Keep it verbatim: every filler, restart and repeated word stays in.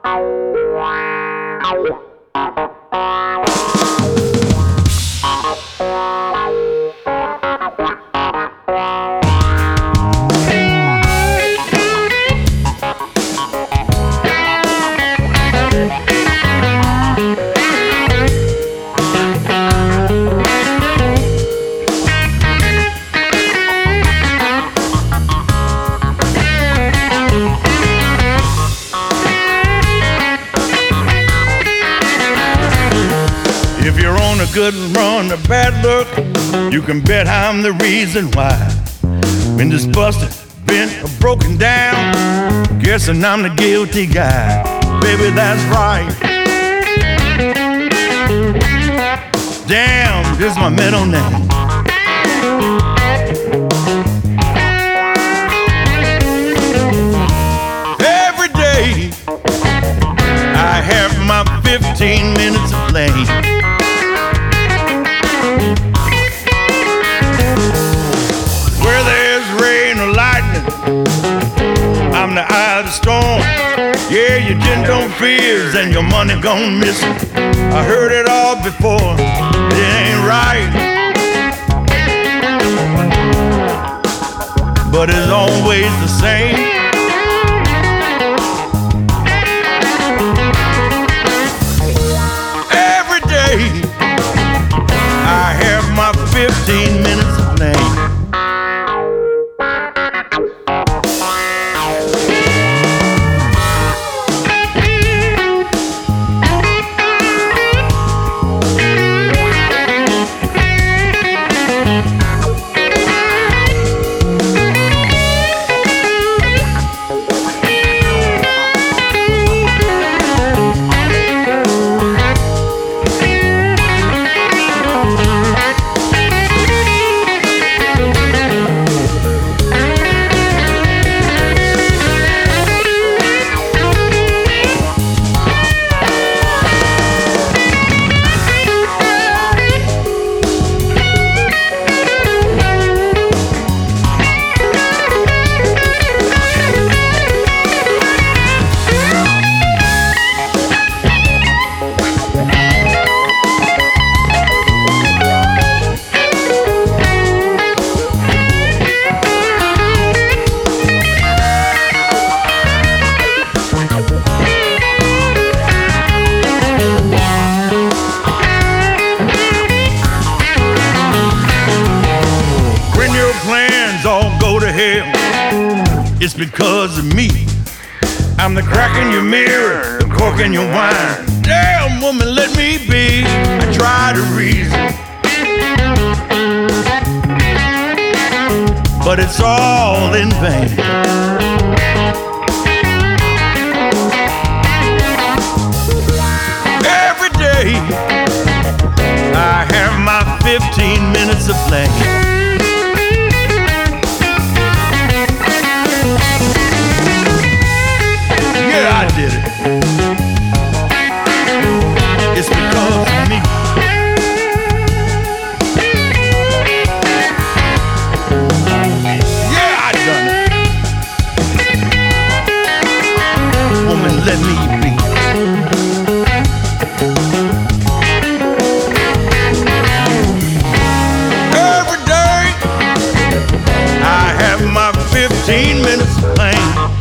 If you're on a good run of bad luck, you can bet I'm the reason why. Been disbusted, bent or broken down, guessing I'm the guilty guy. Baby, that's right. Damn, this is my middle name. Every day I have my fifteen minutes of blame. Where there's rain or lightning, I'm the eye of the storm. Yeah, your gin don't fears and your money gon' miss it. I heard it all before, it ain't right, but it's always the same. Every day I have my fifteen minutes of blame. All go to hell, it's because of me. I'm the crack in your mirror, the cork in your wine. Damn, woman, let me be. I try to reason, but it's all in vain. Every day I have my fifteen minutes of blame. Yeah, I did it. It's because of me. Yeah, I done it. Woman, let me be. Every day I have my fifteen minutes of pain.